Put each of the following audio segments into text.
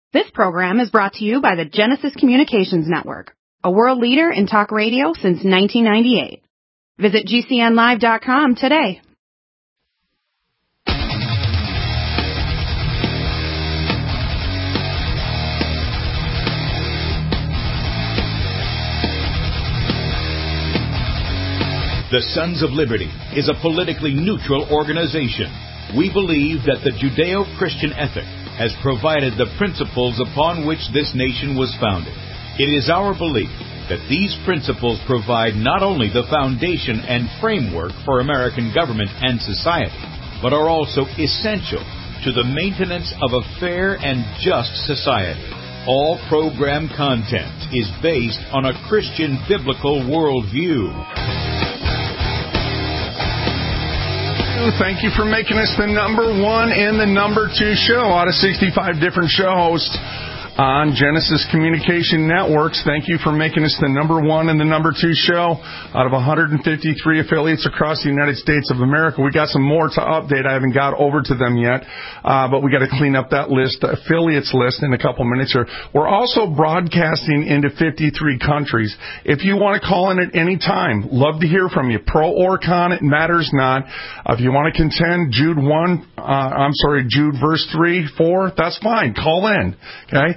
This program is brought to you by the Genesis Communications Network, a world leader in talk radio since 1998. Visit GCNlive.com today. The Sons of Liberty is a politically neutral organization. We believe that the Judeo-Christian ethic has provided the principles upon which this nation was founded. It is our belief that these principles provide not only the foundation and framework for American government and society, but are also essential to the maintenance of a fair and just society. All program content is based on a Christian biblical worldview. Thank you for making us the number one and the number two show out of 65 different show hosts on Genesis Communication Networks. Thank you for making us the number one and the number two show out of 153 affiliates across the United States of America. We got some more to update. I haven't got over to them yet, but we got to clean up that list, the affiliates list, in a couple minutes here. We're also broadcasting into 53 countries. If you want to call in at any time, love to hear from you. Pro or con, it matters not. If you want to contend Jude verse 3, 4, that's fine. Call in, okay?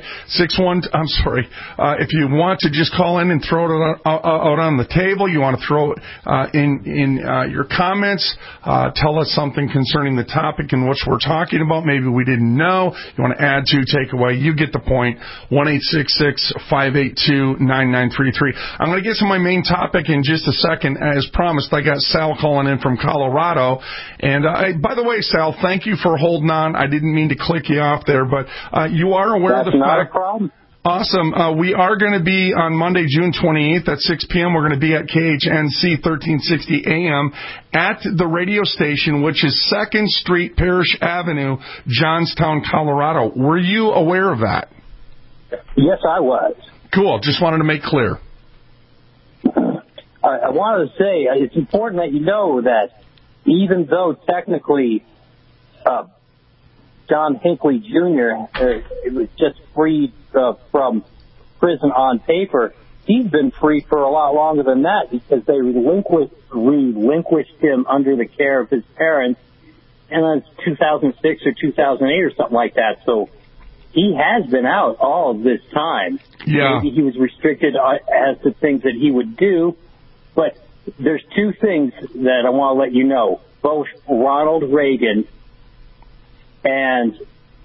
If you want to just call in and throw it out on the table, you want to throw it in your comments, tell us something concerning the topic in which we're talking about. Maybe we didn't know. You want to add to, take away. You get the point. 1-866-582-9933. I'm going to get to my main topic in just a second. As promised, I got Sal calling in from Colorado. And by the way, Sal, thank you for holding on. I didn't mean to click you off there, but you are aware of the fact. Not a problem. Awesome. We are going to be on Monday, June 28th at 6 p.m. We're going to be at KHNC 1360 AM at the radio station, which is 2nd Street, Parrish Avenue, Johnstown, Colorado. Were you aware of that? Yes, I was. Cool. Just wanted to make clear. I wanted to say it's important that you know that even though technically John Hinckley Jr. Was just freed from prison on paper, he's been free for a lot longer than that because they relinquished him under the care of his parents, and that's 2006 or 2008 or something like that. So he has been out all of this time. Yeah. Maybe he was restricted as to things that he would do, but there's two things that I want to let you know. Both Ronald Reagan and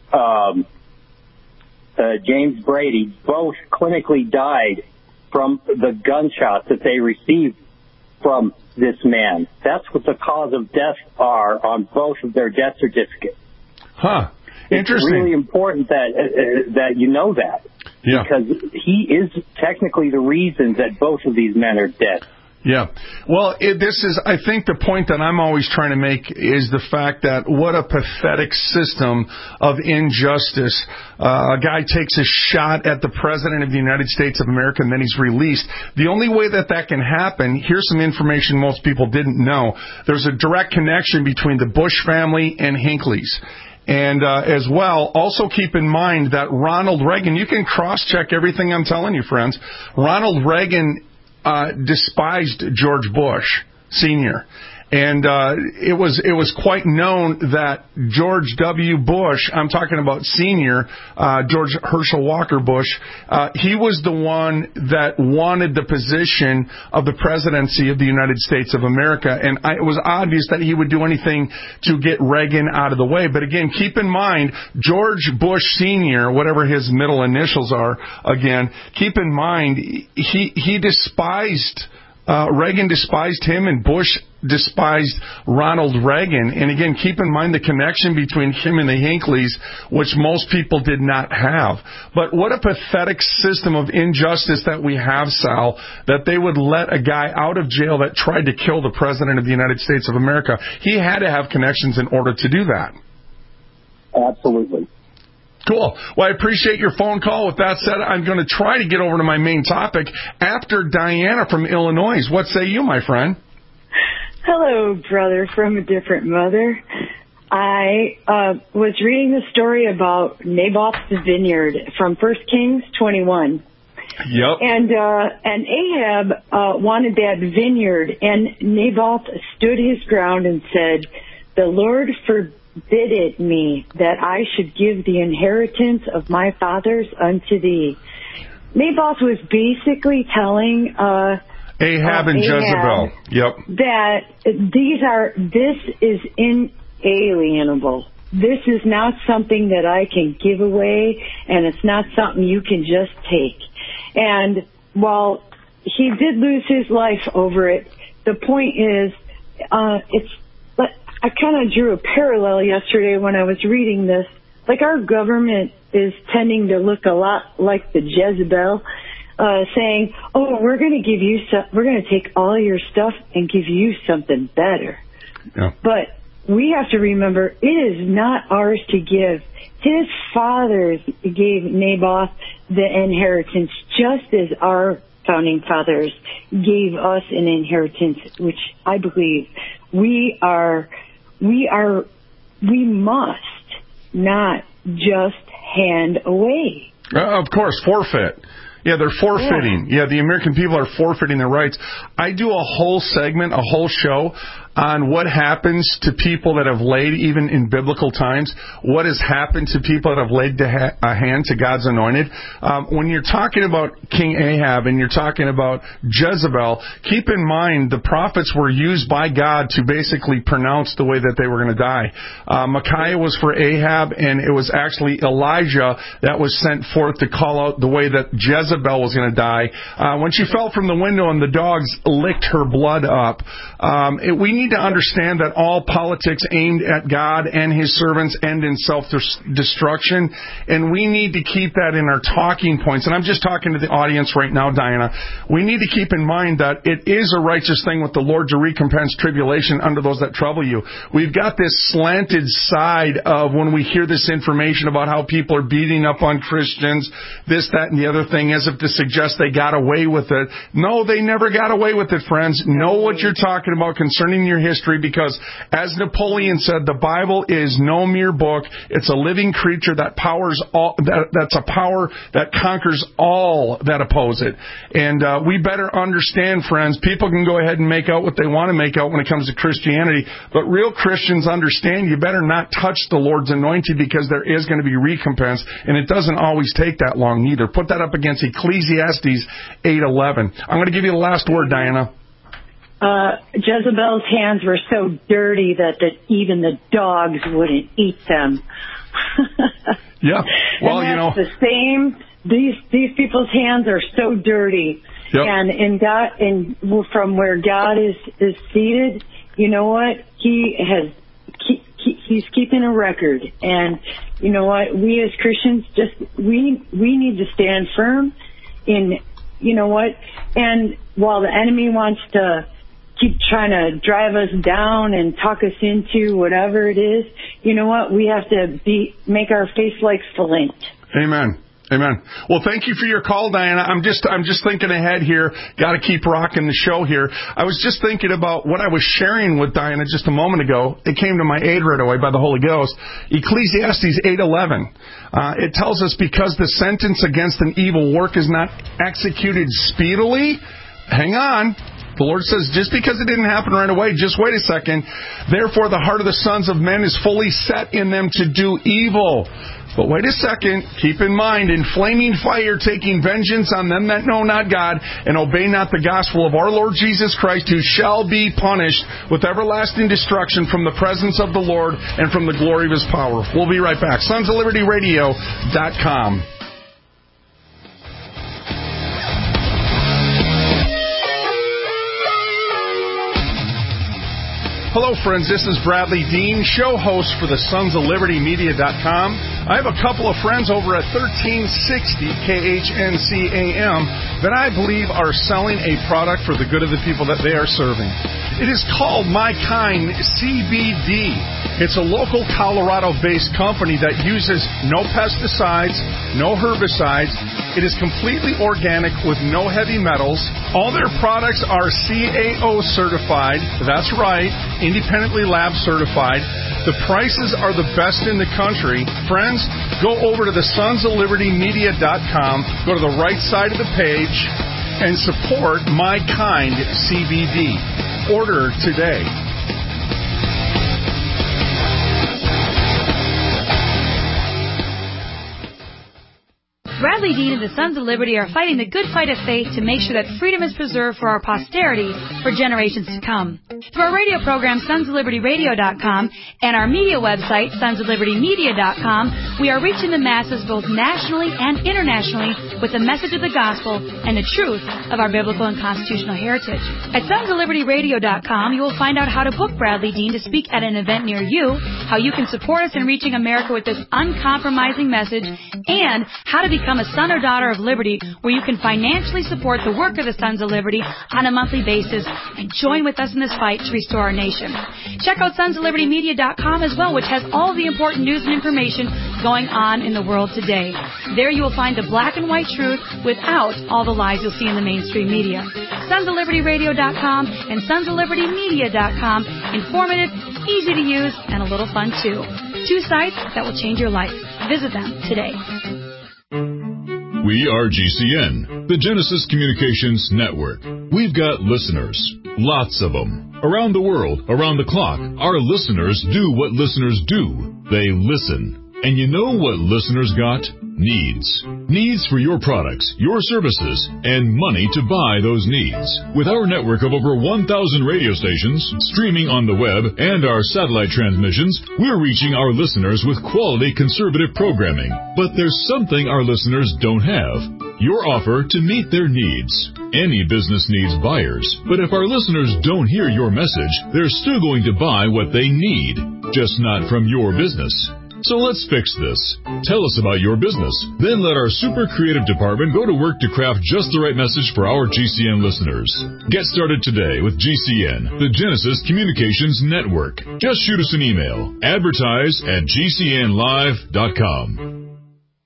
James Brady both clinically died from the gunshots that they received from this man. That's what the cause of death are on both of their death certificates. Huh. Interesting. It's really important that you know that. Yeah. Because he is technically the reason that both of these men are dead. Yeah. Well, I think the point that I'm always trying to make is the fact that what a pathetic system of injustice. A guy takes a shot at the President of the United States of America and then he's released. The only way that can happen, here's some information most people didn't know. There's a direct connection between the Bush family and Hinckley's. And as well, also keep in mind that Ronald Reagan, you can cross-check everything I'm telling you, friends. Ronald Reagan despised George Bush Sr. And it was quite known that George W. Bush, I'm talking about Sr., George Herschel Walker Bush, he was the one that wanted the position of the presidency of the United States of America. And it was obvious that he would do anything to get Reagan out of the way. But again, keep in mind, George Bush Sr., whatever his middle initials are, again, keep in mind, he despised Reagan despised him, and Bush despised Ronald Reagan. And again, keep in mind the connection between him and the Hinckleys, which most people did not have. But what a pathetic system of injustice that we have, Sal, that they would let a guy out of jail that tried to kill the President of the United States of America. He had to have connections in order to do that. Absolutely. Cool. Well, I appreciate your phone call. With that said, I'm going to try to get over to my main topic after Diana from Illinois. What say you, my friend? Hello, brother from a different mother. I was reading the story about Naboth's vineyard from 1 Kings 21. Yep. And Ahab wanted that vineyard, and Naboth stood his ground and said, "The Lord forbid it me that I should give the inheritance of my fathers unto thee." Naboth was basically telling Ahab and Jezebel. Yep. That this is inalienable. This is not something that I can give away, and it's not something you can just take. And while he did lose his life over it, the point is, I kind of drew a parallel yesterday when I was reading this. Like, our government is tending to look a lot like the Jezebel, saying, "Oh, we're going to take all your stuff and give you something better." Yeah. But we have to remember, it is not ours to give. His fathers gave Naboth the inheritance, just as our founding fathers gave us an inheritance, which I believe we must not just hand away. Of course, forfeit. Yeah, they're forfeiting. Yeah, the American people are forfeiting their rights. I do a whole segment, a whole show on what happens to people that have laid, even in biblical times, what has happened to people that have laid a hand to God's anointed. When you're talking about King Ahab and you're talking about Jezebel, keep in mind the prophets were used by God to basically pronounce the way that they were going to die. Micaiah was for Ahab, and it was actually Elijah that was sent forth to call out the way that Jezebel was going to die. When she fell from the window and the dogs licked her blood up, we need to understand that all politics aimed at God and His servants end in self-destruction, and we need to keep that in our talking points. And I'm just talking to the audience right now, Diana. We need to keep in mind that it is a righteous thing with the Lord to recompense tribulation unto those that trouble you. We've got this slanted side of when we hear this information about how people are beating up on Christians, this, that, and the other thing, as if to suggest they got away with it. No, they never got away with it, friends. Know what you're talking about concerning your history, because as Napoleon said, the Bible is no mere book. It's a living creature that powers all. That's a power that conquers all that oppose it. And we better understand, friends, people can go ahead and make out what they want to make out when it comes to Christianity, but real Christians understand you better not touch the Lord's anointed, because there is going to be recompense, and it doesn't always take that long either. Put that up against Ecclesiastes 8:11. I'm going to give you the last word, Diana. Jezebel's hands were so dirty that even the dogs wouldn't eat them. Yeah, well, and that's the same. These people's hands are so dirty, yep. And in God, from where God is seated, you know what? He's keeping a record, and you know what? We as Christians we need to stand firm in, you know what? And while the enemy wants to keep trying to drive us down and talk us into whatever it is, you know what? We have to make our face like flint. Amen. Amen. Well, thank you for your call, Diana. I'm just thinking ahead here. Got to keep rocking the show here. I was just thinking about what I was sharing with Diana just a moment ago. It came to my aid right away by the Holy Ghost. Ecclesiastes 8:11. It tells us, because the sentence against an evil work is not executed speedily. Hang on. The Lord says, just because it didn't happen right away, just wait a second. Therefore, the heart of the sons of men is fully set in them to do evil. But wait a second. Keep in mind, in flaming fire, taking vengeance on them that know not God and obey not the gospel of our Lord Jesus Christ, who shall be punished with everlasting destruction from the presence of the Lord and from the glory of His power. We'll be right back. SonsOfLibertyRadio.com. Hello, friends. This is Bradley Dean, show host for the SonsOfLibertyMedia.com. I have a couple of friends over at 1360 KHNC AM that I believe are selling a product for the good of the people that they are serving. It is called My Kind CBD. It's a local Colorado-based company that uses no pesticides, no herbicides. It is completely organic with no heavy metals. All their products are CAO certified. That's right, independently lab certified. The prices are the best in the country. Friends, go over to the sonsoflibertymedia.com, go to the right side of the page, and support My Kind CBD. Order today. Bradley Dean and the Sons of Liberty are fighting the good fight of faith to make sure that freedom is preserved for our posterity for generations to come. Through our radio program, sonsoflibertyradio.com, and our media website, sonsoflibertymedia.com, we are reaching the masses both nationally and internationally with the message of the gospel and the truth of our biblical and constitutional heritage. At sonsoflibertyradio.com, you will find out how to book Bradley Dean to speak at an event near you, how you can support us in reaching America with this uncompromising message, and how to become a son or daughter of liberty, where you can financially support the work of the Sons of Liberty on a monthly basis and join with us in this fight to restore our nation. Check out sonsoflibertymedia.com as well, which has all the important news and information going on in the world today. There you will find the black and white truth without all the lies you'll see in the mainstream media. sonsoflibertyradio.com and sonsoflibertymedia.com. Informative, easy to use, and a little fun too. 2 sites that will change your life. Visit them today. We are GCN, the Genesis Communications Network. We've got listeners, lots of them. Around the world, around the clock, our listeners do what listeners do. They listen. And you know what listeners got? Needs. Needs for your products, your services, and money to buy those needs. With our network of over 1,000 radio stations, streaming on the web, and our satellite transmissions, we're reaching our listeners with quality conservative programming. But there's something our listeners don't have. Your offer to meet their needs. Any business needs buyers, but if our listeners don't hear your message, they're still going to buy what they need, just not from your business. So let's fix this. Tell us about your business. Then let our super creative department go to work to craft just the right message for our GCN listeners. Get started today with GCN, the Genesis Communications Network. Just shoot us an email. Advertise@gcnlive.com.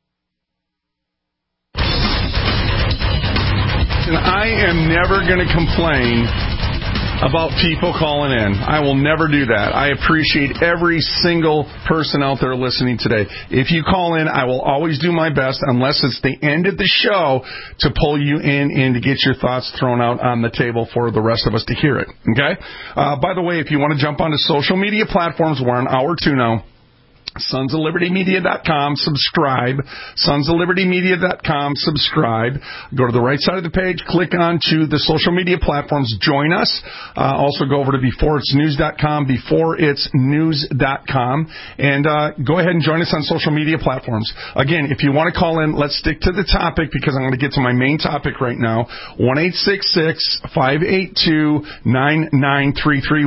And I am never going to complain about people calling in. I will never do that. I appreciate every single person out there listening today. If you call in, I will always do my best, unless it's the end of the show, to pull you in and to get your thoughts thrown out on the table for the rest of us to hear it. Okay? By the way, if you want to jump onto social media platforms, we're on hour 2 now. sonsoflibertymedia.com, subscribe. sonsoflibertymedia.com, subscribe. Go to the right side of the page, click on to the social media platforms, join us. Also go over to beforeitsnews.com, beforeitsnews.com, and go ahead and join us on social media platforms. Again, if you want to call in, let's stick to the topic, because I'm going to get to my main topic right now. 1-866-582-9933,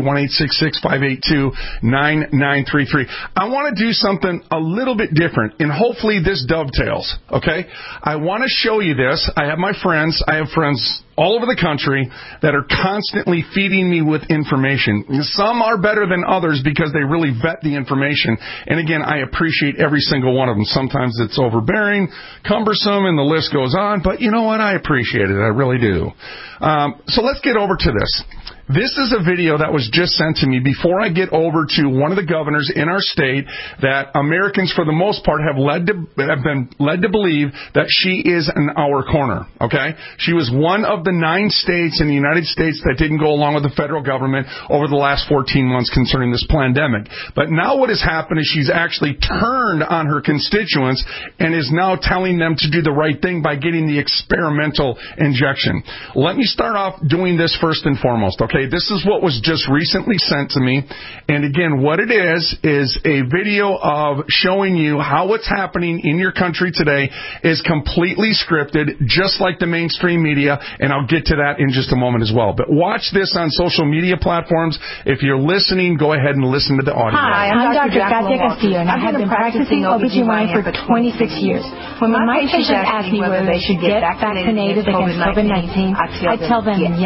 1-866-582-9933. I want to do something a little bit different, and hopefully this dovetails, okay? I want to show you this. I have friends all over the country that are constantly feeding me with information. Some are better than others because they really vet the information. And again, I appreciate every single one of them. Sometimes it's overbearing, cumbersome, and the list goes on. But you know what? I appreciate it. I really do. So let's get over to this. This is a video that was just sent to me before I get over to one of the governors in our state that Americans, for the most part, have been led to believe that she is in our corner, okay? She was one of the 9 states in the United States that didn't go along with the federal government over the last 14 months concerning this pandemic. But now what has happened is she's actually turned on her constituents and is now telling them to do the right thing by getting the experimental injection. Let me start off doing this first and foremost, okay? This is what was just recently sent to me. And again, what it is a video of showing you how what's happening in your country today is completely scripted, just like the mainstream media. And I'll get to that in just a moment as well. But watch this on social media platforms. If you're listening, go ahead and listen to the audio. Hi, I'm Dr. Katia Castillo, and I have been practicing OBGYN for 26 years. When my patients ask me whether they should get vaccinated against COVID-19, I tell them yes.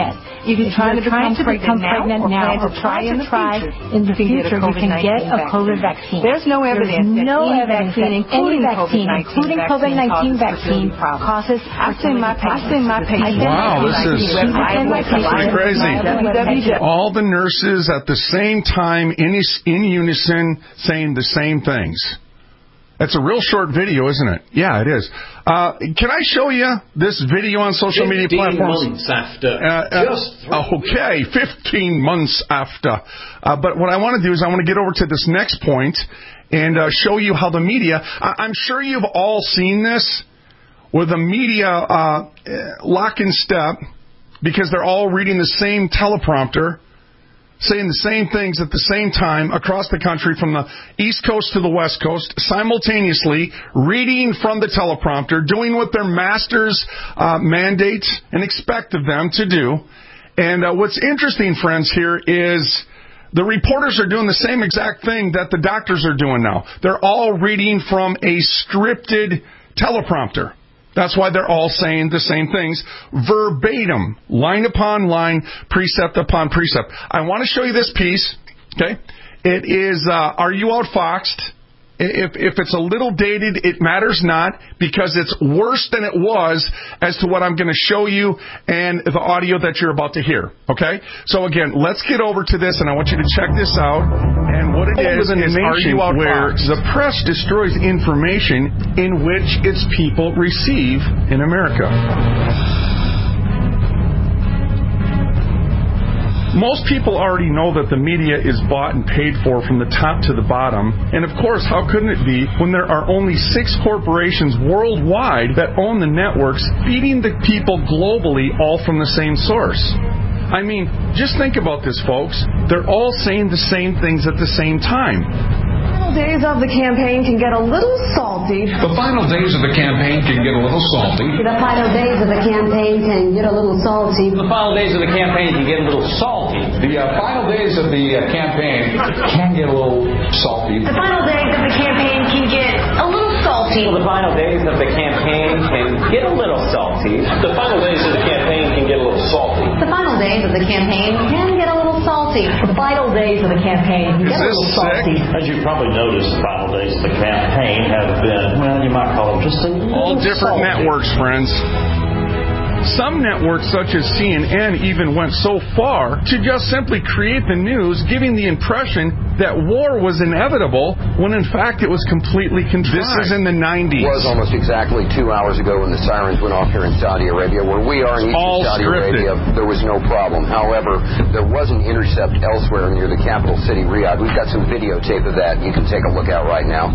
If you're trying to become pregnant now, or try in the future, you can get a COVID vaccine. There's no evidence that including COVID-19 vaccine causes. I've seen my patients. Wow, this is pretty crazy. All the nurses at the same time in unison saying the same things. That's a real short video, isn't it? Yeah, it is. Can I show you this video on social media platforms? 15 months after. Okay, 15 months after. But what I want to do is I want to get over to this next point and show you how the media, I'm sure you've all seen this, where the media lock in step because they're all reading the same teleprompter, saying the same things at the same time across the country from the East Coast to the West Coast, simultaneously reading from the teleprompter, doing what their masters mandate and expect of them to do. And what's interesting, friends, here is the reporters are doing the same exact thing that the doctors are doing now. They're all reading from a scripted teleprompter. That's why they're all saying the same things, verbatim, line upon line, precept upon precept. I want to show you this piece, okay? It is, Are You Outfoxed? If it's a little dated, it matters not, because it's worse than it was as to what I'm going to show you and the audio that you're about to hear, okay? So again, let's get over to this, and I want you to check this out. And what it is Are You Outfoxed? Where the press destroys information in which its people receive in America. Most people already know that the media is bought and paid for from the top to the bottom. And of course, how couldn't it be when there are only 6 corporations worldwide that own the networks feeding the people globally all from the same source? I mean, just think about this, folks. They're all saying the same things at the same time. Days of the campaign can get a little salty. The final days of the campaign can get a little salty. The final days of the campaign can get a little salty. The final days of the campaign can get a little salty. The final days of the campaign can get a little salty. The final days of the campaign can get a little salty. Well, the final days of the campaign can get a little salty. The final days of the campaign can get a little salty. The final days of the campaign can get a little salty. The final days of the campaign can get a little salty. As you probably noticed, the final days of the campaign have been, well, you might call them just a little all different salty. Networks, friends. Some networks, such as CNN, even went so far to just simply create the news, giving the impression that war was inevitable, when in fact it was completely contrived. This is in the 90s. It was almost exactly 2 hours ago when the sirens went off here in Saudi Arabia. Where we are in eastern Saudi Arabia, there was no problem. However, there was an intercept elsewhere near the capital city, Riyadh. We've got some videotape of that you can take a look at right now.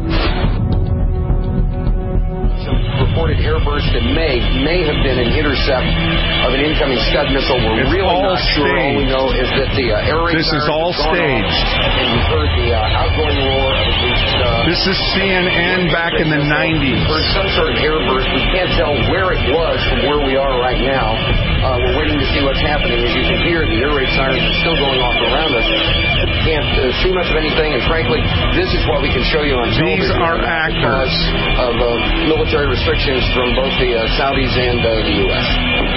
Reported airburst that may have been an intercept of an incoming Scud missile. We're really not sure. All we know is that the air raid this is all staged. And you heard the outgoing roar of at least... this is CNN back in the 90s. We heard some sort of airburst. We can't tell where it was from where we are right now. We're waiting to see what's happening. As you can hear, the air raid sirens are still going off around us. We can't see much of anything, and frankly, this is what we can show you on television. These are actors. Of military restrictions from both the Saudis and the U.S.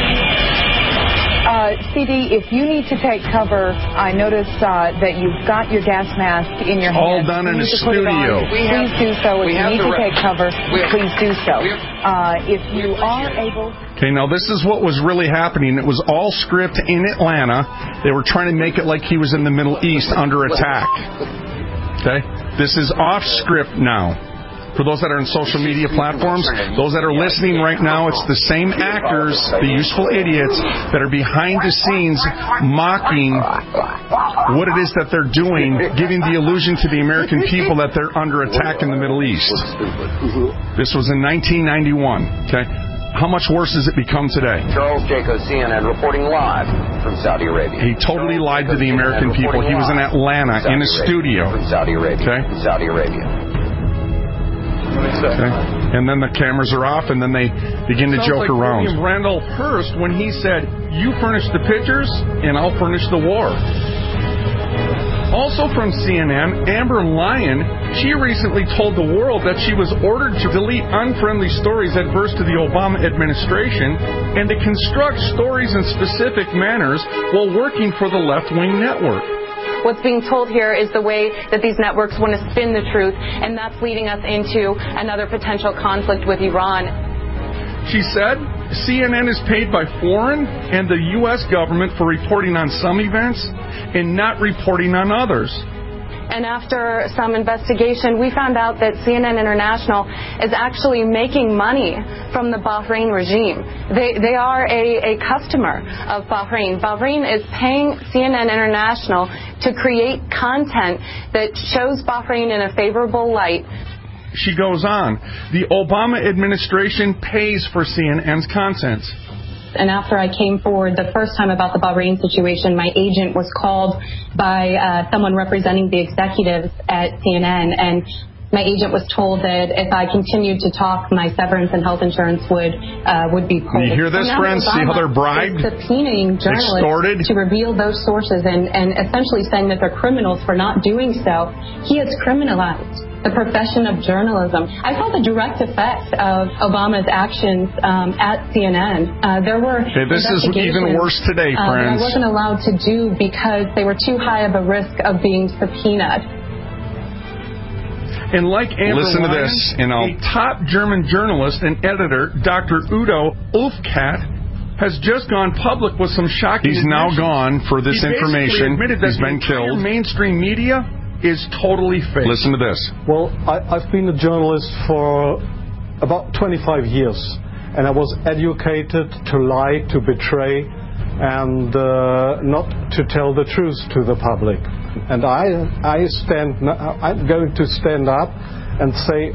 CD, if you need to take cover, I notice that you've got your gas mask in your hand. All done in a studio. Please do so. If you need to take cover, please do so. If you are able... Okay, now this is what was really happening. It was all script in Atlanta. They were trying to make it like he was in the Middle East under attack. Okay? This is off script now. For those that are on social media platforms, those that are listening right now, it's the same actors, the useful idiots, that are behind the scenes mocking what it is that they're doing, giving the illusion to the American people that they're under attack in the Middle East. This was in 1991. Okay? How much worse has it become today? Charles Jaco, CNN, reporting live from Saudi Arabia. He totally lied to the American people. He was in Atlanta in a studio. From Saudi Arabia. Okay? From Saudi Arabia. Okay. And then the cameras are off, and then they begin to joke around. William Randall Hearst, when he said, "You furnish the pictures, and I'll furnish the war." Also from CNN, Amber Lyon, she recently told the world that she was ordered to delete unfriendly stories adverse to the Obama administration and to construct stories in specific manners while working for the left-wing network. What's being told here is the way that these networks want to spin the truth, and that's leading us into another potential conflict with Iran. She said CNN is paid by foreign and the U.S. government for reporting on some events and not reporting on others. And after some investigation, we found out that CNN International is actually making money from the Bahrain regime. They are a customer of Bahrain. Bahrain is paying CNN International to create content that shows Bahrain in a favorable light. She goes on, the Obama administration pays for CNN's content. And after I came forward the first time about the Bahrain situation, my agent was called by someone representing the executives at CNN, and my agent was told that if I continued to talk, my severance and health insurance would be pulled. You hear this, friends? See how they're bribed? Subpoenaing journalists extorted to reveal those sources and essentially saying that they're criminals for not doing so. He has criminalized the profession of journalism. I saw the direct effect of Obama's actions at CNN. There were this is even worse today, friends. That I wasn't allowed to do because they were too high of a risk of being subpoenaed. And like Amber Listen to this, a top German journalist and editor, Dr. Udo Ulfkat, has just gone public with some shocking He's now admissions. gone for this information. Admitted that He's been killed. Mainstream media is totally fake. Listen to this. Well, I've been a journalist for about 25 years, and I was educated to lie, to betray, and not to tell the truth to the public. And I'm going to stand up and say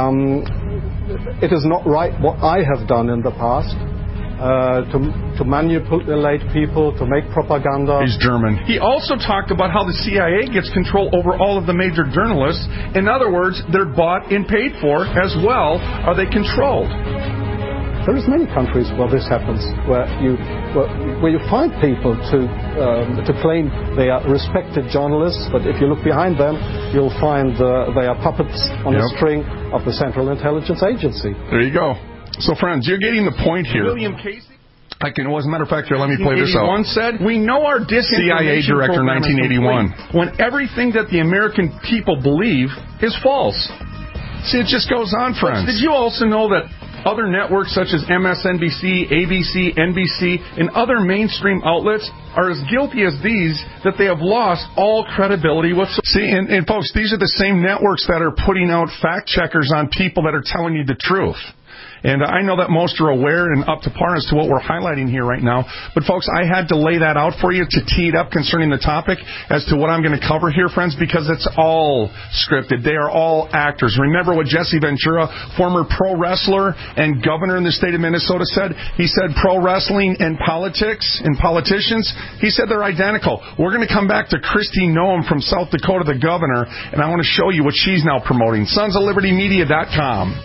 it is not right what I have done in the past. To manipulate people, to make propaganda. He's German. He also talked about how the CIA gets control over all of the major journalists. In other words, they're bought and paid for as well. Are they controlled? There's many countries where this happens, where you find people to claim they are respected journalists, but if you look behind them, you'll find they are puppets on a string of the Central Intelligence Agency. There you go. So, friends, you're getting the point here. William Casey, as a matter of fact, here, let me play this out. Said, we know our CIA director, 1981, when everything that the American people believe is false. See, it just goes on, friends. Did you also know that other networks such as MSNBC, ABC, NBC, and other mainstream outlets are as guilty as these, that they have lost all credibility whatsoever? See, and folks, these are the same networks that are putting out fact checkers on people that are telling you the truth. And I know that most are aware and up to par as to what we're highlighting here right now. But, folks, I had to lay that out for you to tee it up concerning the topic as to what I'm going to cover here, friends, because it's all scripted. They are all actors. Remember what Jesse Ventura, former pro wrestler and governor in the state of Minnesota, said? He said pro wrestling and politics and politicians, he said they're identical. We're going to come back to Kristi Noem from South Dakota, the governor, and I want to show you what she's now promoting. SonsOfLibertyMedia.com.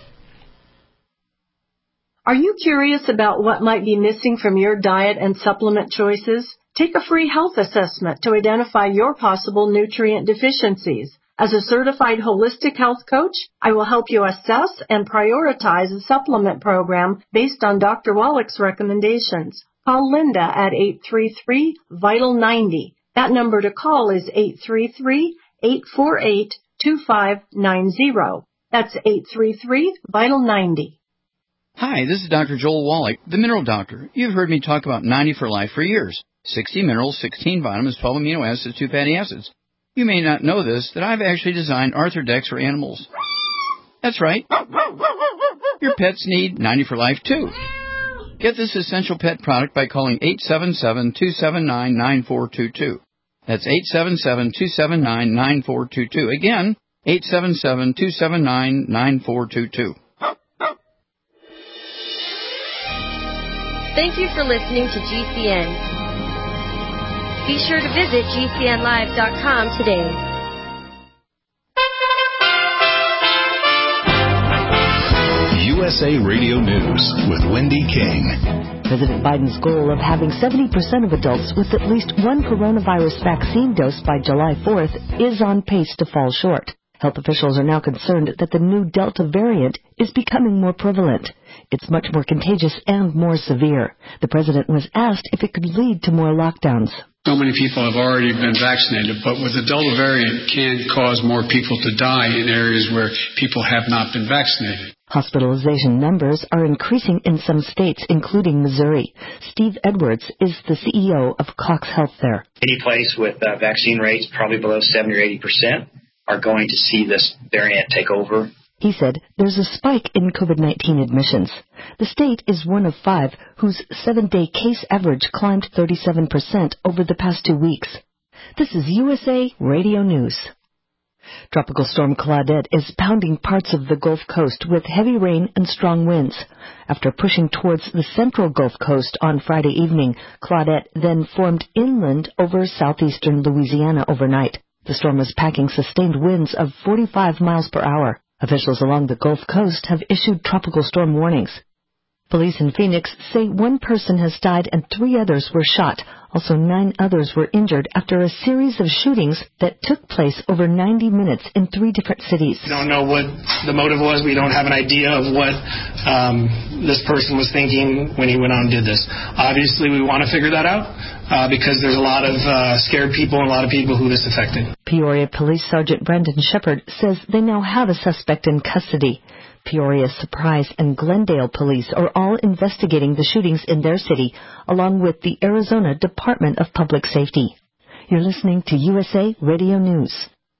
Are you curious about what might be missing from your diet and supplement choices? Take a free health assessment to identify your possible nutrient deficiencies. As a certified holistic health coach, I will help you assess and prioritize a supplement program based on Dr. Wallach's recommendations. Call Linda at 833-VITAL-90. That number to call is 833-848-2590. That's 833-VITAL-90. Hi, this is Dr. Joel Wallach, the Mineral Doctor. You've heard me talk about 90 for Life for years. 60 minerals, 16 vitamins, 12 amino acids, 2 fatty acids. You may not know this, that I've actually designed Arthrodex for animals. That's right. Your pets need 90 for Life, too. Get this essential pet product by calling 877-279-9422. That's 877-279-9422. Again, 877-279-9422. Thank you for listening to GCN. Be sure to visit GCNlive.com today. You USA Radio News with Wendy King. President Biden's goal of having 70% of adults with at least one coronavirus vaccine dose by July 4th is on pace to fall short. Health officials are now concerned that the new Delta variant is becoming more prevalent. It's much more contagious and more severe. The president was asked if it could lead to more lockdowns. So many people have already been vaccinated, but with the Delta variant can cause more people to die in areas where people have not been vaccinated. Hospitalization numbers are increasing in some states, including Missouri. Steve Edwards is the CEO of Cox Health there. Any place with vaccine rates probably below 70 or 80% are going to see this variant take over. He said there's a spike in COVID-19 admissions. The state is one of 5 whose 7-day case average climbed 37% over the past 2 weeks. This is USA Radio News. Tropical storm Claudette is pounding parts of the Gulf Coast with heavy rain and strong winds. After pushing towards the central Gulf Coast on Friday evening, Claudette then formed inland over southeastern Louisiana overnight. The storm was packing sustained winds of 45 miles per hour. Officials along the Gulf Coast have issued tropical storm warnings. Police in Phoenix say 1 person has died and 3 others were shot. Also, 9 others were injured after a series of shootings that took place over 90 minutes in 3 different cities. We don't know what the motive was. We don't have an idea of what this person was thinking when he went out and did this. Obviously, we want to figure that out because there's a lot of scared people and a lot of people who this affected. Peoria Police Sergeant Brendan Shepard says they now have a suspect in custody. Peoria, Surprise, and Glendale police are all investigating the shootings in their city, along with the Arizona Department of Public Safety. You're listening to USA Radio News.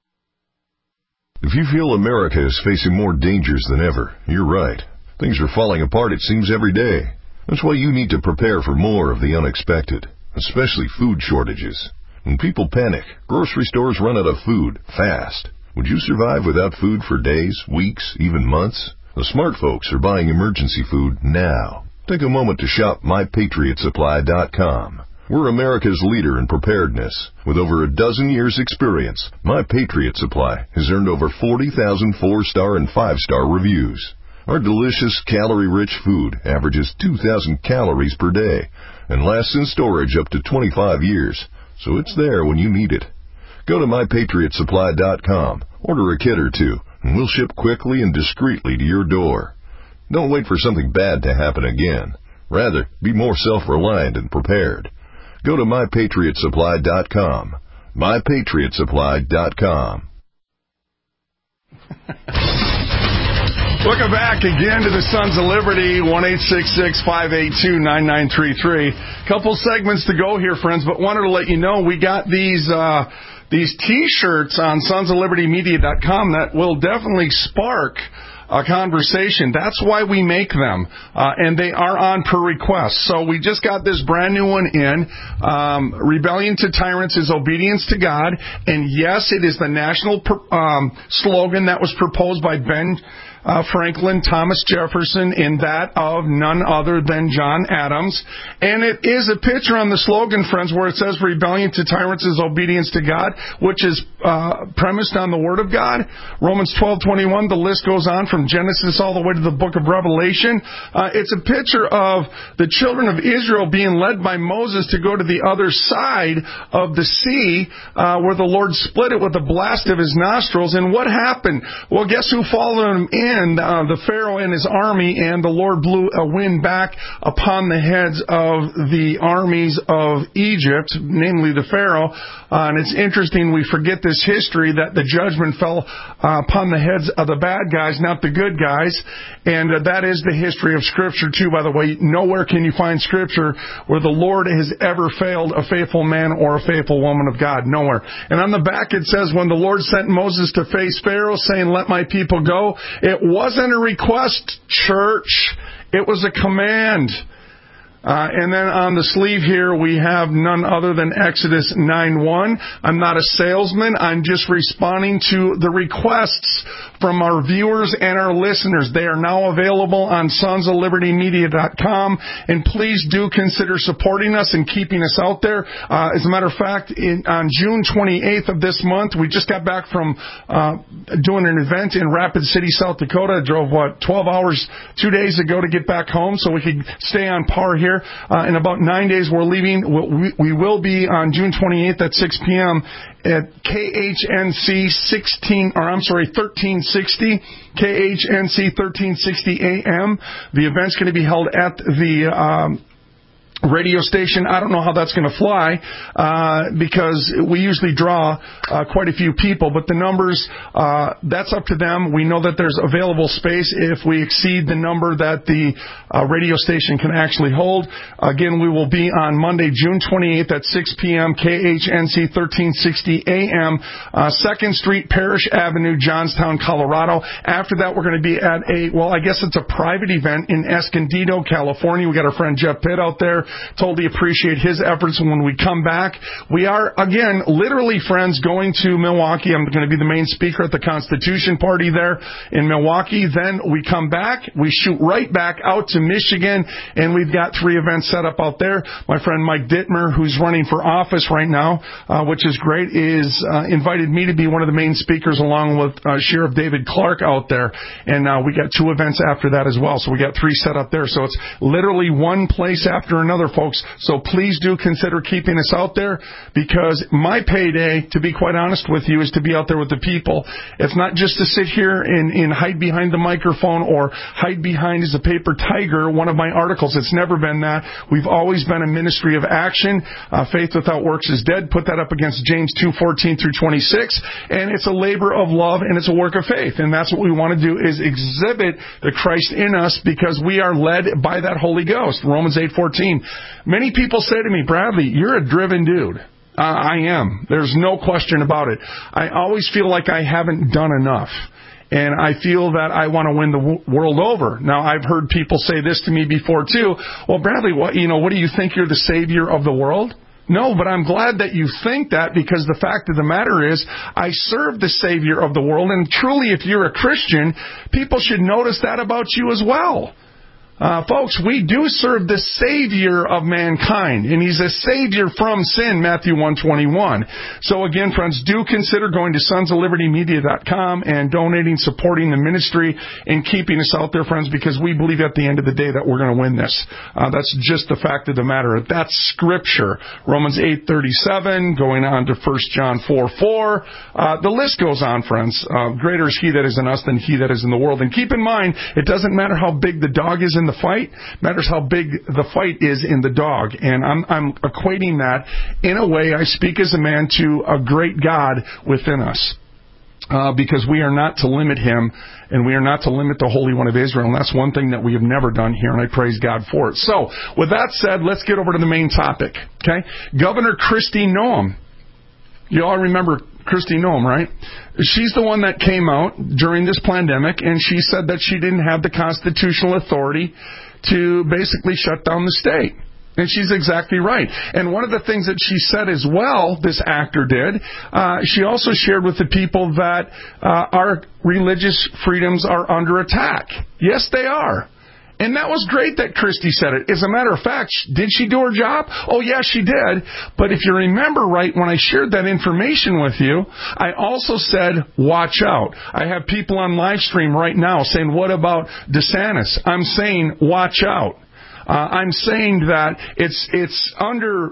If you feel America is facing more dangers than ever, you're right. Things are falling apart, it seems, every day. That's why you need to prepare for more of the unexpected, especially food shortages. When people panic, grocery stores run out of food fast. Would you survive without food for days, weeks, even months? The smart folks are buying emergency food now. Take a moment to shop MyPatriotSupply.com. We're America's leader in preparedness. With over a dozen years' experience, My Patriot Supply has earned over 40,000 4-star and 5-star reviews. Our delicious, calorie-rich food averages 2,000 calories per day and lasts in storage up to 25 years, so it's there when you need it. Go to MyPatriotSupply.com, order a kit or 2, and we'll ship quickly and discreetly to your door. Don't wait for something bad to happen again. Rather, be more self-reliant and prepared. Go to MyPatriotSupply.com. MyPatriotSupply.com. Welcome back again to the Sons of Liberty, 1-866-582-9933. Couple segments to go here, friends, but wanted to let you know we got these T-shirts on sonsoflibertymedia.com that will definitely spark a conversation. That's why we make them, and they are on per request. So we just got this brand new one in. Rebellion to tyrants is obedience to God, and yes, it is the national slogan that was proposed by Ben Franklin, Thomas Jefferson, and that of none other than John Adams. And it is a picture on the slogan, friends, where it says rebellion to tyrants is obedience to God, which is premised on the Word of God. Romans 12:21, the list goes on from Genesis all the way to the book of Revelation. It's a picture of the children of Israel being led by Moses to go to the other side of the sea, where the Lord split it with a blast of his nostrils. And what happened? Well, guess who followed him in? The Pharaoh and his army, and the Lord blew a wind back upon the heads of the armies of Egypt, namely the Pharaoh. And it's interesting, we forget this history, that the judgment fell upon the heads of the bad guys, not the good guys. And that is the history of Scripture, too, by the way. Nowhere can you find Scripture where the Lord has ever failed a faithful man or a faithful woman of God. Nowhere. And on the back it says, when the Lord sent Moses to face Pharaoh, saying, let my people go, it wasn't a request, church. It was a command. And then on the sleeve here, we have none other than Exodus 9:1. I'm not a salesman. I'm just responding to the requests from our viewers and our listeners. They are now available on sonsoflibertymedia.com, and please do consider supporting us and keeping us out there. As a matter of fact, on June 28th of this month, we just got back from doing an event in Rapid City, South Dakota. I drove, 12 hours 2 days ago to get back home so we could stay on par here. In about 9 days, we're leaving. We will be on June 28th at 6 p.m. at KHNC 1360, KHNC 1360 AM. The event's going to be held at the radio station. I don't know how that's going to fly because we usually draw quite a few people, but the numbers, that's up to them. We know that there's available space if we exceed the number that the radio station can actually hold. Again, we will be on Monday, June 28th at 6 p.m., KHNC 1360 AM, 2nd Street, Parrish Avenue, Johnstown, Colorado. After that, we're going to be at I guess it's a private event in Escondido, California. We got our friend Jeff Pitt out there. Totally appreciate his efforts. When we come back, we are, again, literally, friends, going to Milwaukee. I'm going to be the main speaker at the Constitution Party there in Milwaukee. Then we come back. We shoot right back out to Michigan, and we've got 3 events set up out there. My friend Mike Dittmer, who's running for office right now, which is great, is invited me to be one of the main speakers along with Sheriff David Clark out there. And we got 2 events after that as well. So we got 3 set up there. So it's literally one place after another, folks. So please do consider keeping us out there, because my payday, to be quite honest with you, is to be out there with the people. It's not just to sit here and hide behind the microphone or hide behind as a paper tiger one of my articles. It's never been that. We've always been a ministry of action. Faith without works is dead. Put that up against James 2:14 through 26. And it's a labor of love, and it's a work of faith. And that's what we want to do, is exhibit the Christ in us, because we are led by that Holy Ghost. Romans 8:14. Many people say to me, Bradley, you're a driven dude. I am. There's no question about it. I always feel like I haven't done enough. And I feel that I want to win the world over. Now, I've heard people say this to me before, too. Well, Bradley, what do you think, you're the savior of the world? No, but I'm glad that you think that, because the fact of the matter is, I serve the Savior of the world. And truly, if you're a Christian, people should notice that about you as well. Folks, we do serve the Savior of mankind, and He's a Savior from sin, Matthew 1:21. So again, friends, do consider going to sonsoflibertymedia.com and donating, supporting the ministry, and keeping us out there, friends, because we believe at the end of the day that we're going to win this. That's just the fact of the matter. That's Scripture. Romans 8:37, going on to 1 John 4:4. The list goes on, friends. Greater is He that is in us than he that is in the world. And keep in mind, it doesn't matter how big the dog is in the fight, matters how big the fight is in the dog. And I'm equating that, in a way, I speak as a man, to a great God within us. Because we are not to limit Him, and we are not to limit the Holy One of Israel. And that's one thing that we have never done here, and I praise God for it. So, with that said, let's get over to the main topic. Okay? Governor Kristi Noem. You all remember Kristi Noem, right? She's the one that came out during this pandemic, and she said that she didn't have the constitutional authority to basically shut down the state. And she's exactly right. And one of the things that she said as well, this actor did, she also shared with the people that our religious freedoms are under attack. Yes, they are. And that was great that Kristi said it. As a matter of fact, did she do her job? Oh, yeah, she did. But if you remember right, when I shared that information with you, I also said, watch out. I have people on live stream right now saying, what about DeSantis? I'm saying, watch out. I'm saying that it's under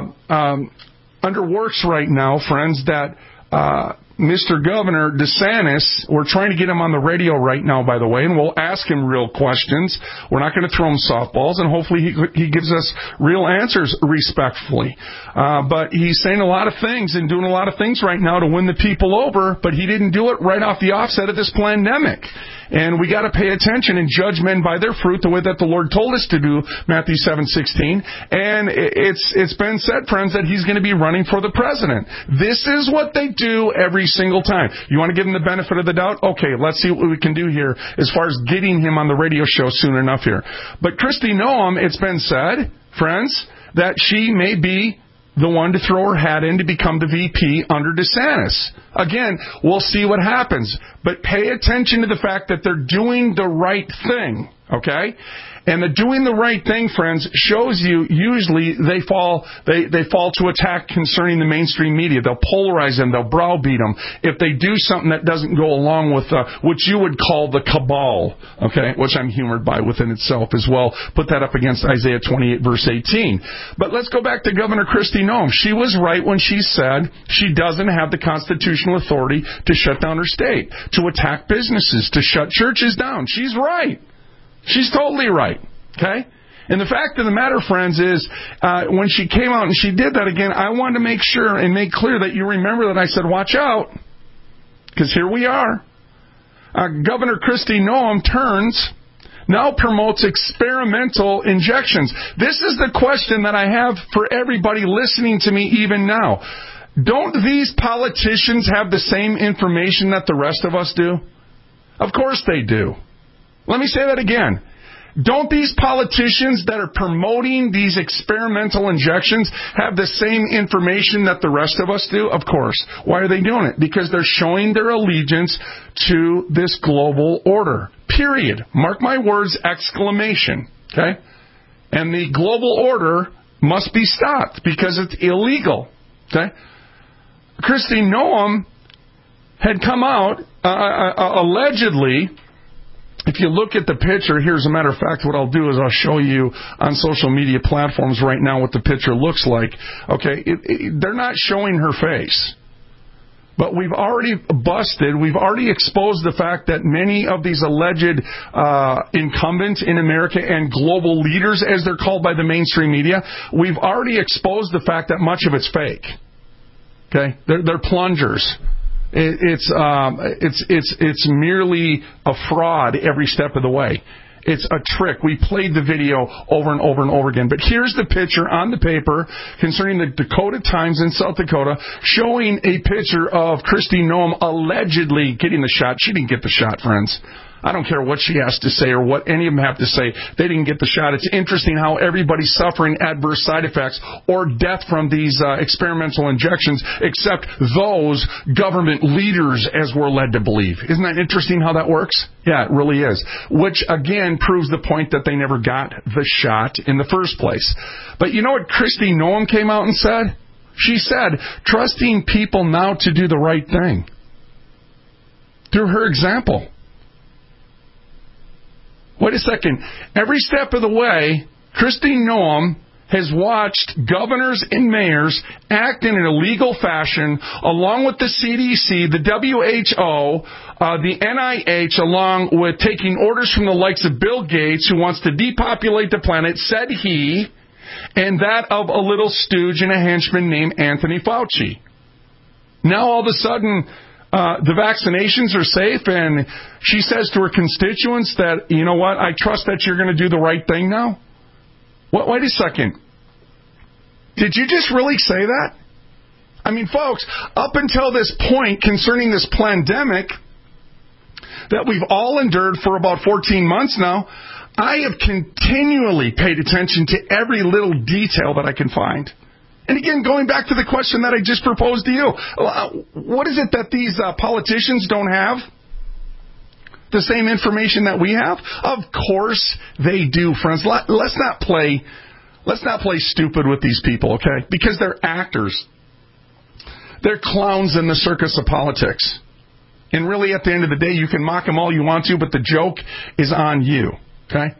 works right now, friends, that Mr. Governor DeSantis, we're trying to get him on the radio right now, by the way, and we'll ask him real questions. We're not going to throw him softballs, and hopefully he gives us real answers respectfully. But he's saying a lot of things and doing a lot of things right now to win the people over, but he didn't do it right off the offset of this pandemic. And we got to pay attention and judge men by their fruit, the way that the Lord told us to do, Matthew 7:16. And it's been said, friends, that he's going to be running for the president. This is what they do every single time. You want to give him the benefit of the doubt? Okay, let's see what we can do here as far as getting him on the radio show soon enough here. But Kristi Noem, it's been said, friends, that she may be the one to throw her hat in to become the VP under DeSantis. Again, we'll see what happens. But pay attention to the fact that they're doing the right thing, okay? And the doing the right thing, friends, shows you usually they fall to attack concerning the mainstream media. They'll polarize them. They'll browbeat them. If they do something that doesn't go along with what you would call the cabal, okay, which I'm humored by within itself as well. Put that up against Isaiah 28, verse 18. But let's go back to Governor Kristi Noem. She was right when she said she doesn't have the constitutional authority to shut down her state, to attack businesses, to shut churches down. She's right. She's totally right, okay? And the fact of the matter, friends, is when she came out and she did that again, I wanted to make sure and make clear that you remember that I said, watch out, because here we are. Governor Kristi Noem now promotes experimental injections. This is the question that I have for everybody listening to me even now. Don't these politicians have the same information that the rest of us do? Of course they do. Let me say that again. Don't these politicians that are promoting these experimental injections have the same information that the rest of us do? Of course. Why are they doing it? Because they're showing their allegiance to this global order. Period. Mark my words, exclamation. Okay? And the global order must be stopped because it's illegal. Okay? Kristi Noem had come out allegedly. If you look at the picture, here's a matter of fact, what I'll do is I'll show you on social media platforms right now what the picture looks like. Okay, they're not showing her face. But we've already we've already exposed the fact that many of these alleged incumbents in America and global leaders, as they're called by the mainstream media, we've already exposed the fact that much of it's fake. Okay, they're plungers. It's merely a fraud every step of the way. It's a trick. We played the video over and over and over again. But here's the picture on the paper concerning the Dakota Times in South Dakota showing a picture of Kristi Noem allegedly getting the shot. She didn't get the shot, friends. I don't care what she has to say or what any of them have to say. They didn't get the shot. It's interesting how everybody's suffering adverse side effects or death from these experimental injections, except those government leaders, as we're led to believe. Isn't that interesting how that works? Yeah, it really is. Which, again, proves the point that they never got the shot in the first place. But you know what Kristi Noem came out and said? She said, trusting people now to do the right thing. Through her example. Wait a second. Every step of the way, Kristi Noem has watched governors and mayors act in an illegal fashion, along with the CDC, the WHO, the NIH, along with taking orders from the likes of Bill Gates, who wants to depopulate the planet, said he, and that of a little stooge and a henchman named Anthony Fauci. Now all of a sudden, the vaccinations are safe, and she says to her constituents that, you know what, I trust that you're going to do the right thing now? Wait a second. Did you just really say that? I mean, folks, up until this point concerning this pandemic that we've all endured for about 14 months now, I have continually paid attention to every little detail that I can find. And again, going back to the question that I just proposed to you, what is it that these politicians don't have? The same information that we have? Of course they do, friends. Let's not play stupid with these people, okay? Because they're actors. They're clowns in the circus of politics. And really, at the end of the day, you can mock them all you want to, but the joke is on you, okay?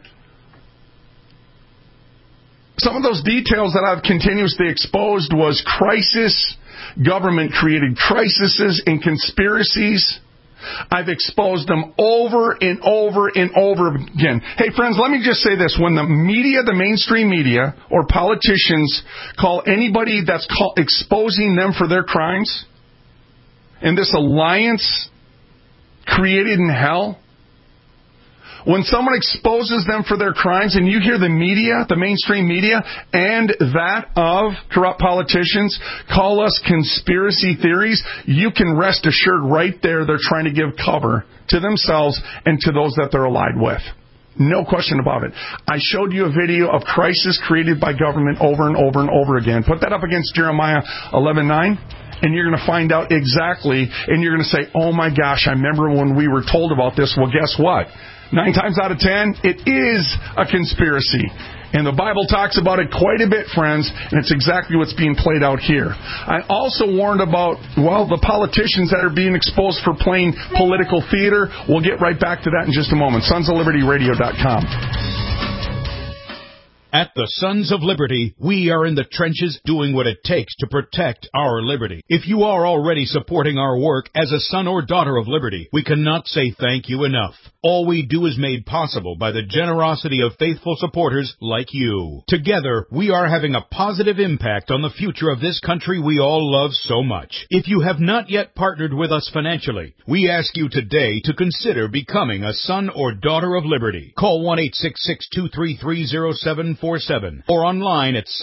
Some of those details that I've continuously exposed was crisis, government-created crises and conspiracies. I've exposed them over and over and over again. Hey, friends, let me just say this. When the media, the mainstream media, or politicians call anybody that's exposing them for their crimes, and this alliance created in hell, when someone exposes them for their crimes and you hear the media, the mainstream media, and that of corrupt politicians call us conspiracy theories, you can rest assured right there they're trying to give cover to themselves and to those that they're allied with. No question about it. I showed you a video of crisis created by government over and over and over again. Put that up against Jeremiah 11:9, and you're going to find out exactly, and you're going to say, oh my gosh, I remember when we were told about this. Well, guess what? 9 times out of 10, it is a conspiracy. And the Bible talks about it quite a bit, friends, and it's exactly what's being played out here. I also warned about, the politicians that are being exposed for playing political theater. We'll get right back to that in just a moment. SonsOfLibertyRadio.com. At the Sons of Liberty, we are in the trenches doing what it takes to protect our liberty. If you are already supporting our work as a son or daughter of liberty, we cannot say thank you enough. All we do is made possible by the generosity of faithful supporters like you. Together, we are having a positive impact on the future of this country we all love so much. If you have not yet partnered with us financially, we ask you today to consider becoming a son or daughter of liberty. Call 1-866-233-0747 or online at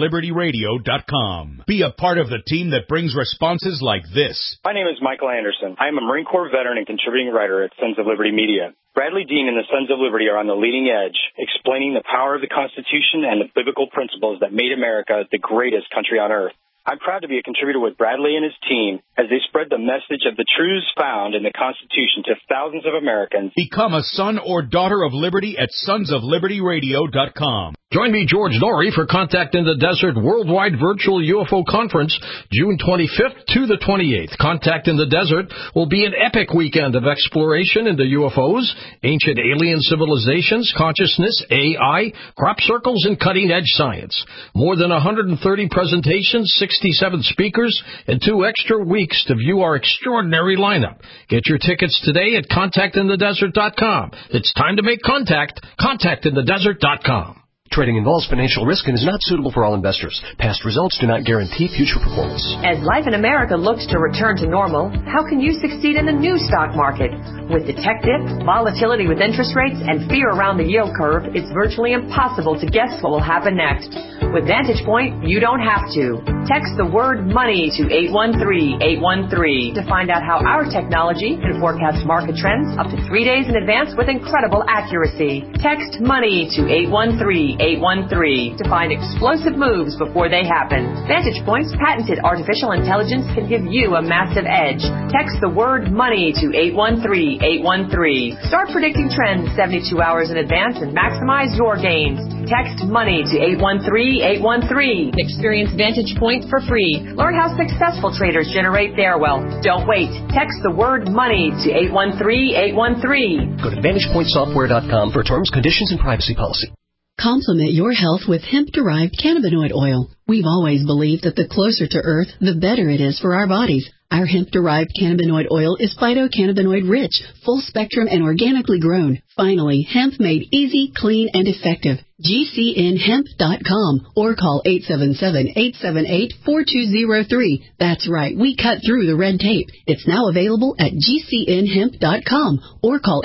sonsoflibertyradio.com. Be a part of the team that brings responses like this. My name is Michael Anderson. I am a Marine Corps veteran and contributing writer at Sons of Liberty Media. Bradley Dean and the Sons of Liberty are on the leading edge, explaining the power of the Constitution and the biblical principles that made America the greatest country on earth. I'm proud to be a contributor with Bradley and his team as they spread the message of the truths found in the Constitution to thousands of Americans. Become a son or daughter of liberty at sonsoflibertyradio.com. Join me, George Norrie, for Contact in the Desert Worldwide Virtual UFO Conference, June 25th to the 28th. Contact in the Desert will be an epic weekend of exploration into UFOs, ancient alien civilizations, consciousness, AI, crop circles, and cutting-edge science. More than 130 presentations, 67 speakers, and 2 extra weeks to view our extraordinary lineup. Get your tickets today at contactinthedesert.com. It's time to make contact. Contactinthedesert.com. Trading involves financial risk and is not suitable for all investors. Past results do not guarantee future performance. As life in America looks to return to normal, how can you succeed in the new stock market? With the tech dip, volatility with interest rates, and fear around the yield curve, it's virtually impossible to guess what will happen next. With Vantage Point, you don't have to. Text the word money to 813-813 to find out how our technology can forecast market trends up to 3 days in advance with incredible accuracy. Text money to 813-813 to find explosive moves before they happen. Vantage Point's patented artificial intelligence can give you a massive edge. Text the word money to 813-813. Start predicting trends 72 hours in advance and maximize your gains. Text money to 813-813. Experience Vantage Point for free. Learn how successful traders generate their wealth. Don't wait. Text the word money to 813-813. Go to VantagePointSoftware.com for terms, conditions, and privacy policy. Complement your health with hemp-derived cannabinoid oil. We've always believed that the closer to Earth, the better it is for our bodies. Our hemp-derived cannabinoid oil is phytocannabinoid-rich, full-spectrum, and organically grown. Finally, hemp made easy, clean, and effective. GCNhemp.com or call 877-878-4203. That's right, we cut through the red tape. It's now available at GCNhemp.com or call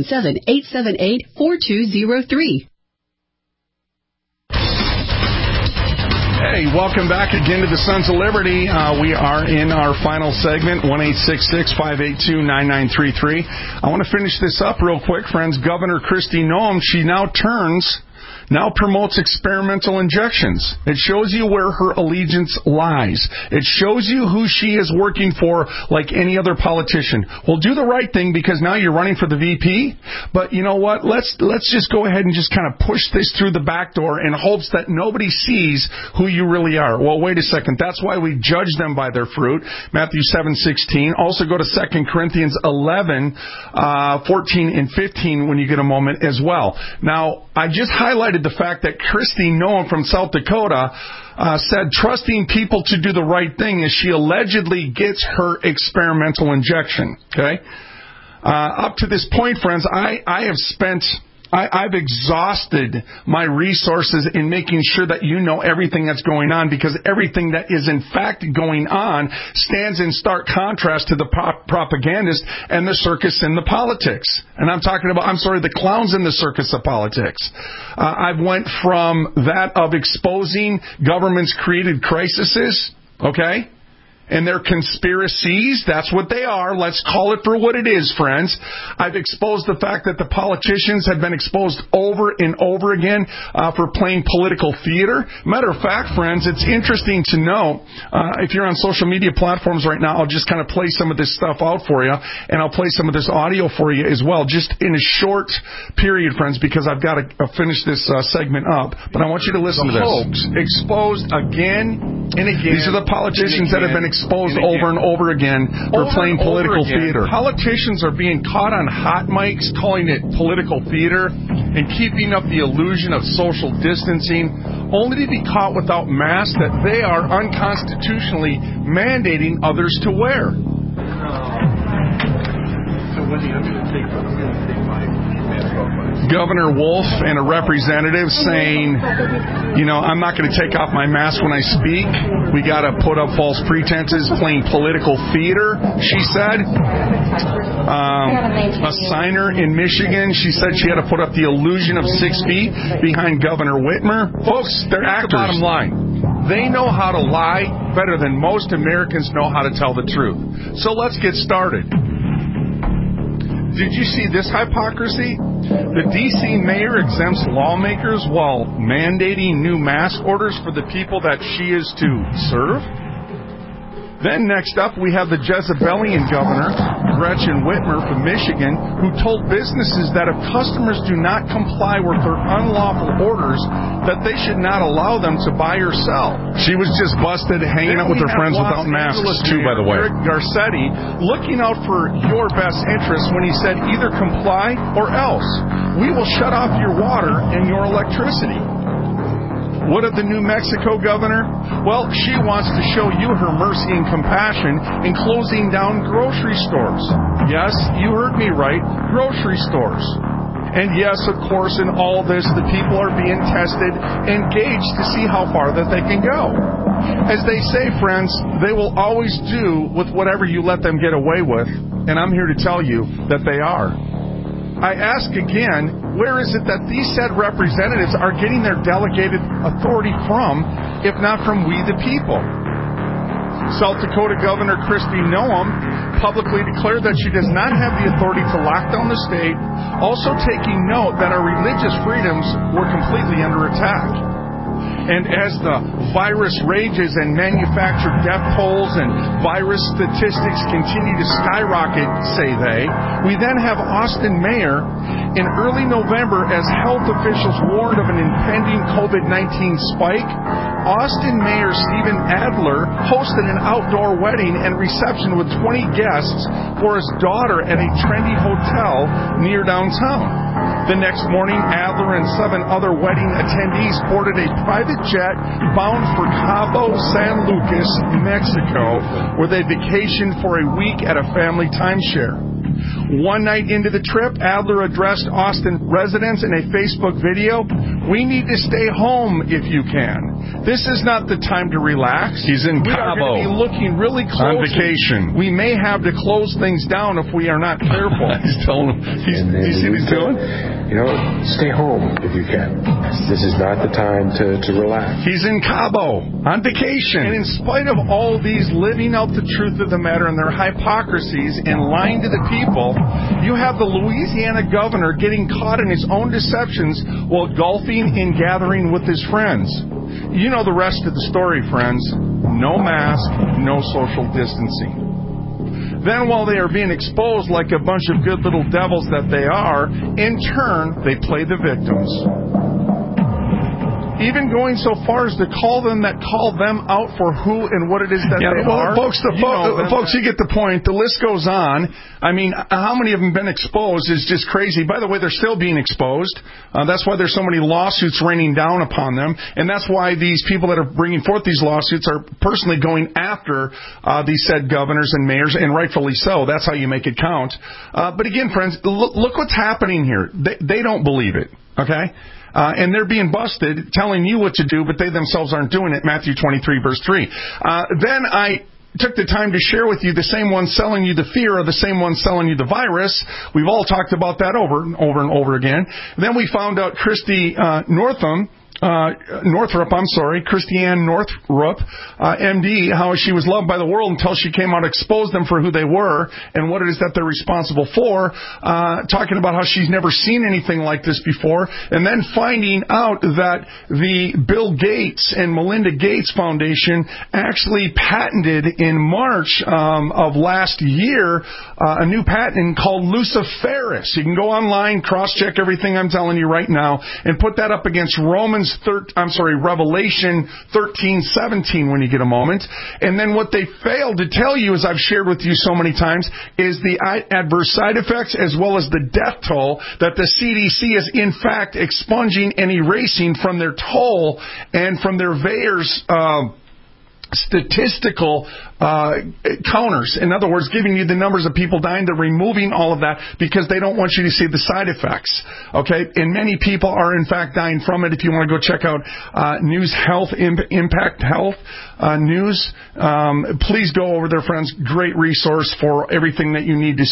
877-878-4203. Hey, welcome back again to the Sons of Liberty. We are in our final segment, 1-866-582-9933. I want to finish this up real quick, friends. Governor Kristi Noem, she now promotes experimental injections. It shows you where her allegiance lies. It shows you who she is working for, like any other politician. Well, do the right thing because now you're running for the VP. But you know what? Let's just go ahead and just kind of push this through the back door in hopes that nobody sees who you really are. Well, wait a second. That's why we judge them by their fruit. Matthew 7:16. Also go to 2 Corinthians 11, 14 and 15 when you get a moment as well. Now, I just highlighted the fact that Kristi Noem from South Dakota said trusting people to do the right thing as she allegedly gets her experimental injection. Okay? Up to this point, friends, I've exhausted my resources in making sure that you know everything that's going on, because everything that is in fact going on stands in stark contrast to the propagandist and the circus and the politics. And I'm talking about, the clowns in the circus of politics. I've went from that of exposing government's created crises, okay? and their conspiracies. That's what they are. Let's call it for what it is, friends. I've exposed the fact that the politicians have been exposed over and over again for playing political theater. Matter of fact, friends, it's interesting to know, if you're on social media platforms right now, I'll just kind of play some of this stuff out for you, and I'll play some of this audio for you as well, just in a short period, friends, because I've got to finish this segment up. But I want you to listen to this. Hoax exposed again and again. These are the politicians that have been exposed over and over again for playing political theater. Politicians are being caught on hot mics calling it political theater and keeping up the illusion of social distancing, only to be caught without masks that they are unconstitutionally mandating others to wear. Governor Wolf and a representative saying, I'm not going to take off my mask when I speak. We got to put up false pretenses, playing political theater, she said. A signer in Michigan, she said she had to put up the illusion of 6 feet behind Governor Whitmer. Folks, they're actors. The bottom line. They know how to lie better than most Americans know how to tell the truth. So let's get started. Did you see this hypocrisy? The D.C. mayor exempts lawmakers while mandating new mask orders for the people that she is to serve? Then next up, we have the Jezebelian governor, Gretchen Whitmer from Michigan, who told businesses that if customers do not comply with their unlawful orders, that they should not allow them to buy or sell. She was just busted hanging out with her friends without masks, too, by the way. Eric Garcetti looking out for your best interests when he said either comply or else. We will shut off your water and your electricity. What of the New Mexico governor? Well, she wants to show you her mercy and compassion in closing down grocery stores. Yes, you heard me right, grocery stores. And yes, of course, in all this, the people are being tested and gauged to see how far that they can go. As they say, friends, they will always do with whatever you let them get away with, and I'm here to tell you that they are. I ask again, where is it that these said representatives are getting their delegated authority from, if not from we the people? South Dakota Governor Kristi Noem publicly declared that she does not have the authority to lock down the state, also taking note that our religious freedoms were completely under attack. And as the virus rages and manufactured death tolls and virus statistics continue to skyrocket, say they, we then have Austin Mayor in early November as health officials warned of an impending COVID-19 spike. Austin Mayor Stephen Adler hosted an outdoor wedding and reception with 20 guests for his daughter at a trendy hotel near downtown. The next morning, Adler and 7 other wedding attendees boarded a private jet bound for Cabo San Lucas, Mexico, where they vacationed for a week at a family timeshare. One night into the trip, Adler addressed Austin residents in a Facebook video. We need to stay home if you can. This is not the time to relax. He's in Cabo. We are going to be looking really close. On vacation. We may have to close things down if we are not careful. He's telling him. Do you see what he's doing? Stay home if you can. This is not the time to relax. He's in Cabo on vacation. And in spite of all these living out the truth of the matter and their hypocrisies and lying to the people, you have the Louisiana governor getting caught in his own deceptions while golfing and gathering with his friends. You know the rest of the story, friends. No mask, no social distancing. Then while they are being exposed like a bunch of good little devils that they are, in turn, they play the victims. Even going so far as to call them out for who and what it is that they are. Folks, you get the point. The list goes on. I mean, how many of them have been exposed is just crazy. By the way, they're still being exposed. That's why there's so many lawsuits raining down upon them. And that's why these people that are bringing forth these lawsuits are personally going after these said governors and mayors, and rightfully so. That's how you make it count. But again, friends, look what's happening here. They don't believe it, okay? And they're being busted, telling you what to do, but they themselves aren't doing it. Matthew 23, verse 3. Then I took the time to share with you the same ones selling you the fear are the same ones selling you the virus. We've all talked about that over and over again. Then we found out Kristi Northam, Christiane Northrup, MD, how she was loved by the world until she came out, exposed them for who they were and what it is that they're responsible for, talking about how she's never seen anything like this before, and then finding out that the Bill Gates and Melinda Gates Foundation actually patented in March of last year a new patent called Luciferase. You can go online, cross-check everything I'm telling you right now, and put that up against Revelation 13:17 when you get a moment. And then what they failed to tell you, as I've shared with you so many times, is the adverse side effects as well as the death toll that the CDC is in fact expunging and erasing from their toll and from their VAERS statistical counters. In other words, giving you the numbers of people dying. They're removing all of that because they don't want you to see the side effects. Okay? And many people are in fact dying from it. If you want to go check out News Health, Impact Health News, please go over there, friends. Great resource for everything that you need to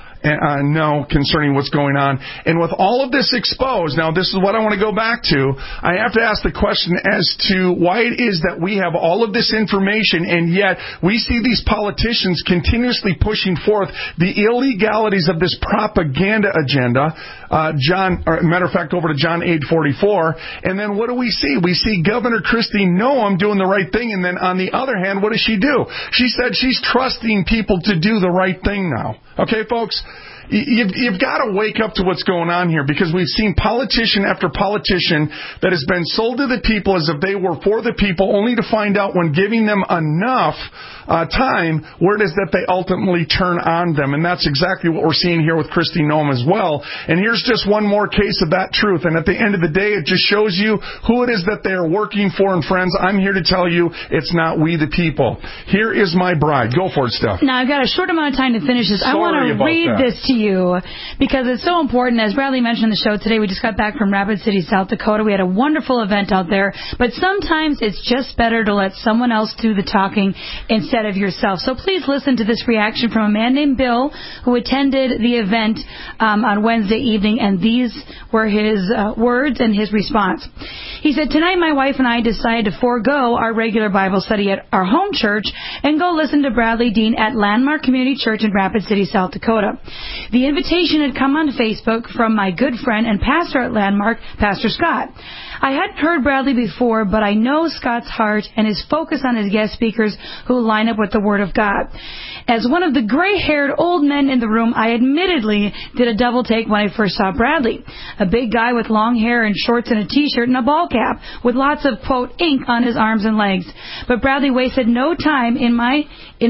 know concerning what's going on. And with all of this exposed, now this is what I want to go back to, I have to ask the question as to why it is that we have all of this information and yet we see these politicians continuously pushing forth the illegalities of this propaganda agenda. Matter of fact, over to John 8:44, and then what do we see? We see Governor Kristi Noem doing the right thing, and then on the other hand, what does she do? She said she's trusting people to do the right thing now. Okay, folks? You've got to wake up to what's going on here, because we've seen politician after politician that has been sold to the people as if they were for the people, only to find out when giving them enough time where it is that they ultimately turn on them. And that's exactly what we're seeing here with Kristi Noem as well. And here's just one more case of that truth. And at the end of the day, it just shows you who it is that they are working for. And friends, I'm here to tell you it's not we the people. Here is my bride. Go for it, Steph. Now, I've got a short amount of time to finish this. I want to read this to you because it's so important. As Bradley mentioned in the show today, we just got back from Rapid City, South Dakota. We had a wonderful event out there. But sometimes it's just better to let someone else do the talking instead of yourself. So please listen to this reaction from a man named Bill who attended the event on Wednesday evening, and these were his words and his response. He said, "Tonight my wife and I decided to forego our regular Bible study at our home church and go listen to Bradley Dean at Landmark Community Church in Rapid City, South Dakota. The invitation had come on Facebook from my good friend and pastor at Landmark, Pastor Scott. I hadn't heard Bradley before, but I know Scott's heart and his focus on his guest speakers who line up with the Word of God. As one of the gray-haired old men in the room, I admittedly did a double take when I first saw Bradley. A big guy with long hair and shorts and a T-shirt and a ball cap with lots of, quote, ink on his arms and legs. But Bradley wasted no time in my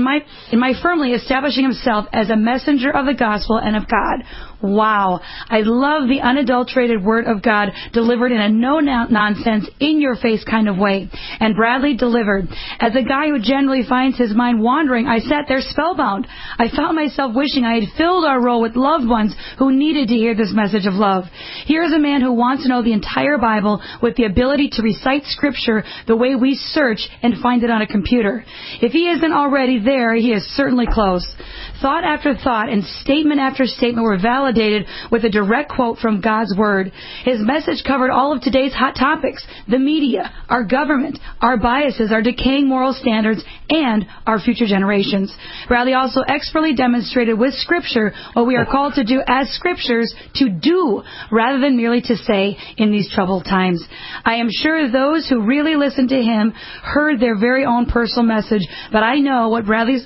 firmly establishing himself as a messenger of the gospel and of God. Wow. I love the unadulterated Word of God delivered in a no-nonsense, in-your-face kind of way. And Bradley delivered. As a guy who generally finds his mind wandering, I sat there spellbound. I found myself wishing I had filled our role with loved ones who needed to hear this message of love. Here is a man who wants to know the entire Bible with the ability to recite Scripture the way we search and find it on a computer. If he isn't already there, he is certainly close. Thought after thought and statement after statement were validated with a direct quote from God's Word. His message covered all of today's hot topics: the media, our government, our biases, our decaying moral standards, and our future generations. Bradley also expertly demonstrated with Scripture what we are called to do as Scriptures, to do rather than merely to say in these troubled times. I am sure those who really listened to him heard their very own personal message, but I know what Bradley's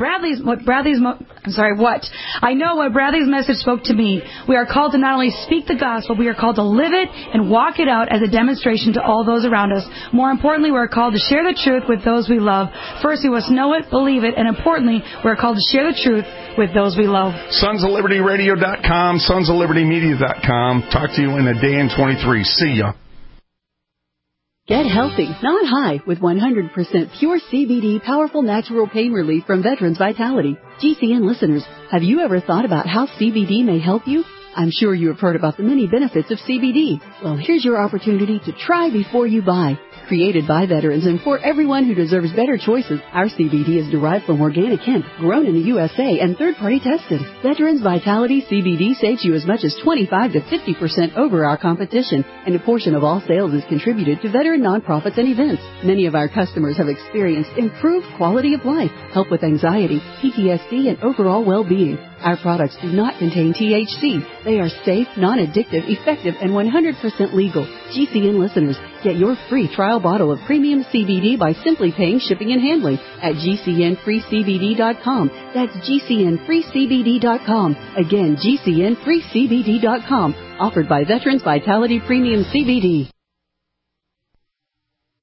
message spoke to me. We are called to not only speak the gospel, we are called to live it and walk it out as a demonstration to all those around us. More importantly, we are called to share the truth with those we love. First, we must know it, believe it, and importantly, we are called to share the truth with those we love." SonsOfLibertyRadio.com, SonsOfLibertyMedia.com. Talk to you in a day and 23. See ya. Get healthy, not high, with 100% pure CBD powerful natural pain relief from Veterans Vitality. GCN listeners, have you ever thought about how CBD may help you? I'm sure you have heard about the many benefits of CBD. Well, here's your opportunity to try before you buy. Created by veterans and for everyone who deserves better choices, our CBD is derived from organic hemp, grown in the USA and third-party tested. Veterans Vitality CBD saves you as much as 25 to 50% over our competition, and a portion of all sales is contributed to veteran nonprofits and events. Many of our customers have experienced improved quality of life, help with anxiety, PTSD, and overall well-being. Our products do not contain THC. They are safe, non-addictive, effective, and 100% legal. GCN listeners, get your free trial bottle of premium CBD by simply paying shipping and handling at GCNFreeCBD.com. That's GCNFreeCBD.com. Again, GCNFreeCBD.com. Offered by Veterans Vitality Premium CBD.